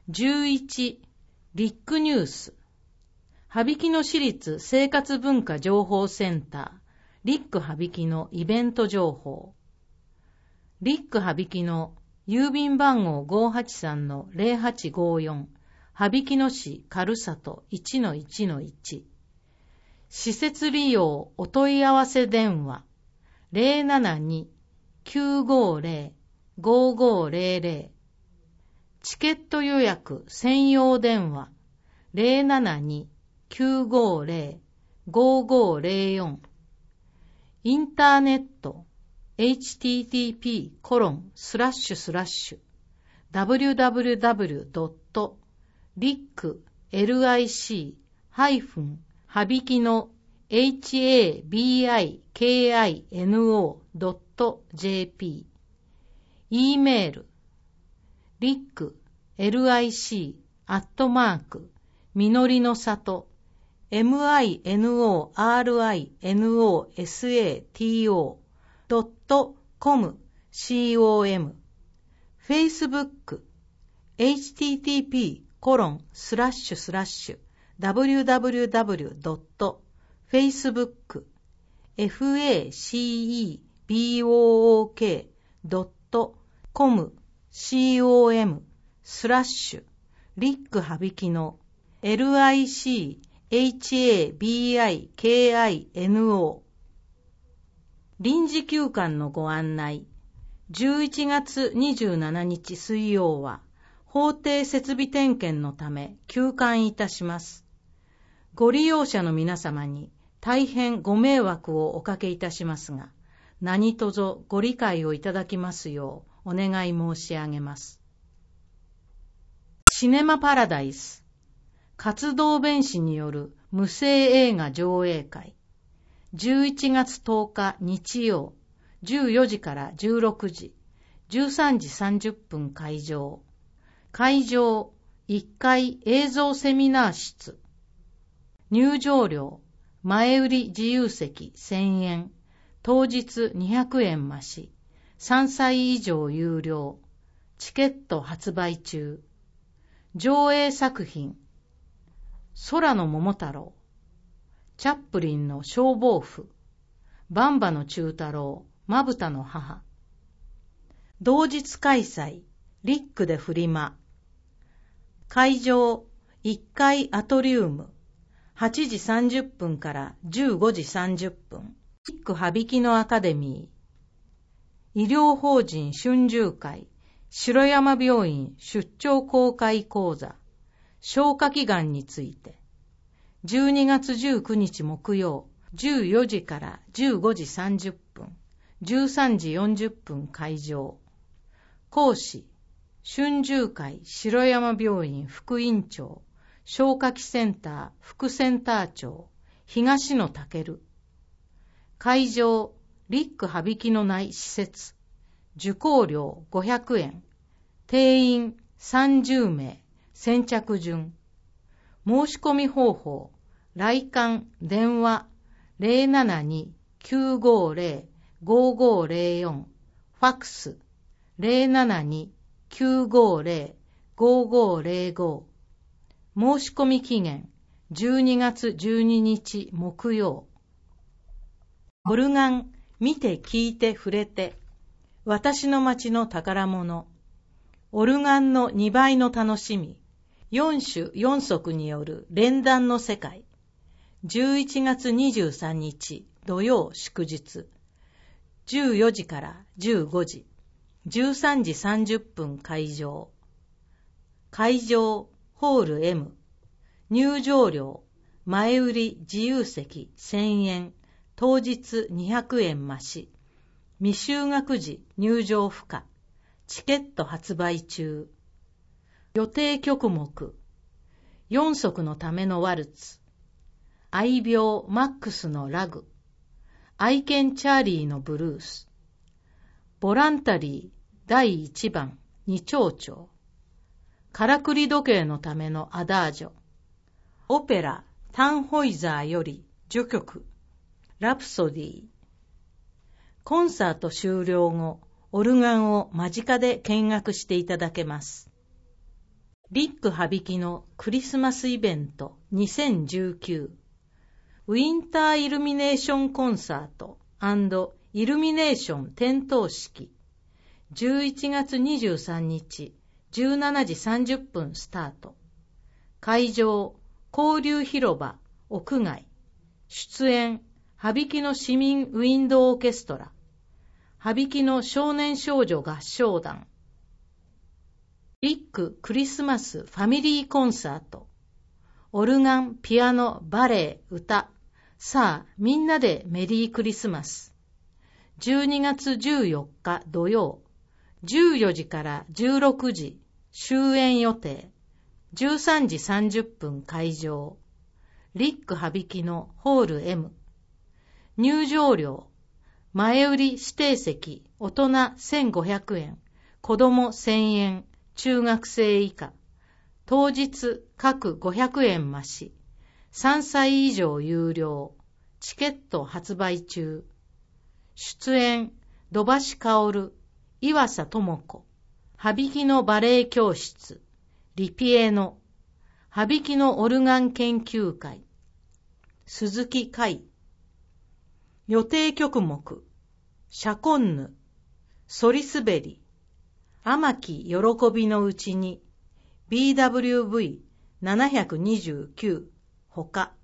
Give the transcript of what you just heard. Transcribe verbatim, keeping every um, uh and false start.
じゅういち、リックニュース。羽曳野市立生活文化情報センター、リック羽曳野イベント情報。リック羽曳野、郵便番号 ごーはちさんのゼロはちごーよん、羽曳野市軽里 いちのいちのいち。施設利用お問い合わせ電話 ゼロななに きゅうごーぜろ ごーごーぜろぜろ。チケット予約専用電話 ゼロななに きゅうごーぜろ ごーごーぜろよん。インターネット エイチティーティーピーコロンスラッシュスラッシュ ダブリューダブリューダブリュードットリックエルアイシーハイフン羽曳野 エイチエービーアイケーアイエヌオードットジェーピー。 E メールリック エルアイシー アットマークみのりの里 ミノリノサト ドットコム Facebook エイチティーティーピーコロンスラッシュスラッシュ ダブリューダブリューダブリュードットフェイスブック フェイスブック ドットコム スラッシュリック羽曳野 エルアイシーエイチエービーアイケーアイエヌオー。 臨時休館のご案内。じゅういちがつにじゅうしちにち水曜は法定設備点検のため休館いたします。ご利用者の皆様に大変ご迷惑をおかけいたしますが、何卒ご理解をいただきますようお願い申し上げます。シネマパラダイス活動弁士による無声映画上映会。じゅういちがつとおか日曜、じゅうよじからじゅうろくじ、じゅうさんじさんじゅっぷん会場。会場いっかい映像セミナー室。入場料前売り自由席せんえん、当日にひゃくえん増し、さんさい以上有料。チケット発売中。上映作品空の桃太郎、チャップリンの消防婦、バンバの忠太郎、まぶたの母。同日開催、リックでフリマ。会場いっかいアトリウム、はちじさんじゅっぷんからじゅうごじさんじゅっぷん。リック羽曳野アカデミー。医療法人春秋会、城山病院出張公開講座。消化器がんについて。じゅうにがつじゅうくにち木曜、じゅうよじからじゅうごじさんじゅっぷん、じゅうさんじよんじゅっぷん会場。講師、春秋会城山病院副院長、消化器センター副センター長、東野健。会場、リック羽曳野内施設。受講料ごひゃくえん。定員さんじゅうめい。先着順。申し込み方法、来館電話 ゼロななに きゅうごーぜろ ごーごーぜろよん、ファックス ゼロななに きゅうごーぜろ ごーごーぜろご。申し込み期限じゅうにがつじゅうににち木曜。オルガン見て聞いて触れて、私の町の宝物。オルガンのにばいの楽しみ。よんしゅよんそくによる連弾の世界。じゅういちがつにじゅうさんにち土曜祝日。じゅうよじからじゅうごじ、じゅうさんじさんじゅっぷん会場。会場ホール エム。入場料前売り自由席せんえん、当日にひゃくえん増し。未就学時入場不可。チケット発売中。予定曲目。四足のためのワルツ。愛病マックスのラグ。愛犬チャーリーのブルース。ボランタリーだいいちばん二丁々。からくり時計のためのアダージョ。オペラタンホイザーより序曲。ラプソディ。コンサート終了後、オルガンを間近で見学していただけます。 リック羽曳のクリスマスイベントにせんじゅうきゅう、ウィンターイルミネーションコンサート&イルミネーション点灯式、じゅういちがつにじゅうさんにちじゅうしちじさんじゅっぷんスタート。会場、交流広場、屋外。出演、羽曳の市民ウィンドオーケストラ、羽曳の少年少女合唱団。リッククリスマスファミリーコンサート。オルガン、ピアノ、バレエ、歌。さあ、みんなでメリークリスマス。じゅうにがつじゅうよっか土曜、じゅうよじからじゅうろくじ、終演予定。じゅうさんじさんじゅっぷん会場。リック羽曳のホール エム。入場料、前売り指定席、大人せんごひゃくえん、子供せんえん、中学生以下。当日各ごひゃくえん増し。さんさい以上有料。チケット発売中。出演、土橋薫、岩佐智子。羽曳のバレエ教室、リピエノ。羽曳のオルガン研究会、鈴木海。予定曲目、シャコンヌ、ソリスベリ、天木喜びのうちに、ビーダブリューブイななひゃくにじゅうきゅう、ほか。